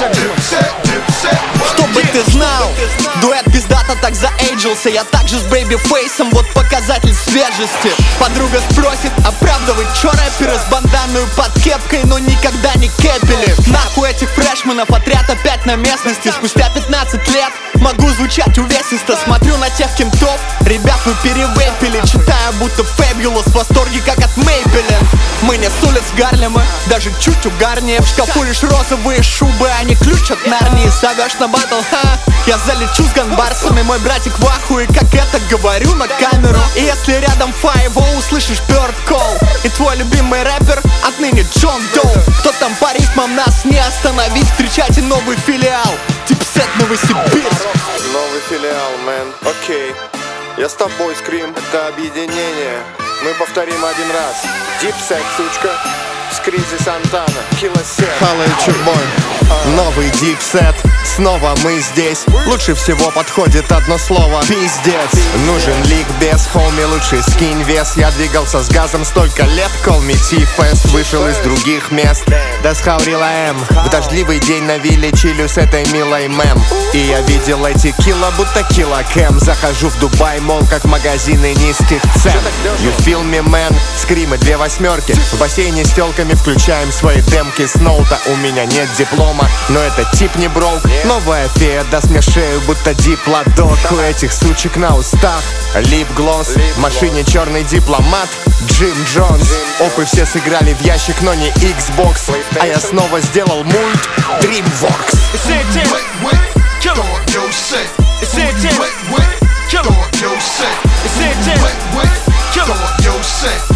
Чтобы ты знал, дуэт пиздато так заэйджился. Я также с бэйби-фейсом, вот показатель свежести. Подруга спросит, оправдывать, чё рэперы с банданою под кепкой, но никогда не кепили. Нахуй этих фрешменов, отряд опять на местности. Спустя 15 лет могу звучать увесисто. Смотрю на тех кентов, ребят, вы перевейпили. Читаю, будто Fabulous, в восторге, как от Мейпелин. Мы не с улиц Гарлема, даже чуть угарнее. В шкафу лишь розовые шубы, а не ключ от Нарнии. Зовешь на батл, ха, я залечу с ганбарсами. Мой братик в ахуе, как это говорю на камеру. И если рядом Файво, услышишь Bird Call. И твой любимый рэпер отныне Джон Доу. Кто там по ритмам, нас не остановить. Встречайте новый филиал, Дипсет Новосибирск. Новый филиал, мэн, окей. Я с тобой, Скрим, это объединение. Мы повторим один раз. Дипсет, сучка, Скризи Сантана, Киллосет. Hello, чубой. Новый дипсет, снова мы здесь. Лучше всего подходит одно слово: пиздец. Нужен ликбез, хоми, лучше скинь вес. Я двигался с газом столько лет, call me T-Fest. Вышел из других мест, да схаурила М. В дождливый день на вилле чилю с этой милой мэм. И я видел эти кило, будто килокэм. Захожу в Дубай, мол, как магазины низких цен. You feel me, man? Скримы 2 восьмерки. В бассейне с телками включаем свои демки с ноута. У меня нет диплома, но этот тип не броук. Новая фея даст мне шею, будто диплодок. У этих сучек на устах лип-глосс. В машине черный дипломат Джим Джонс. Опы все сыграли в ящик, но не Xbox. А я снова сделал мульт DreamWorks. It's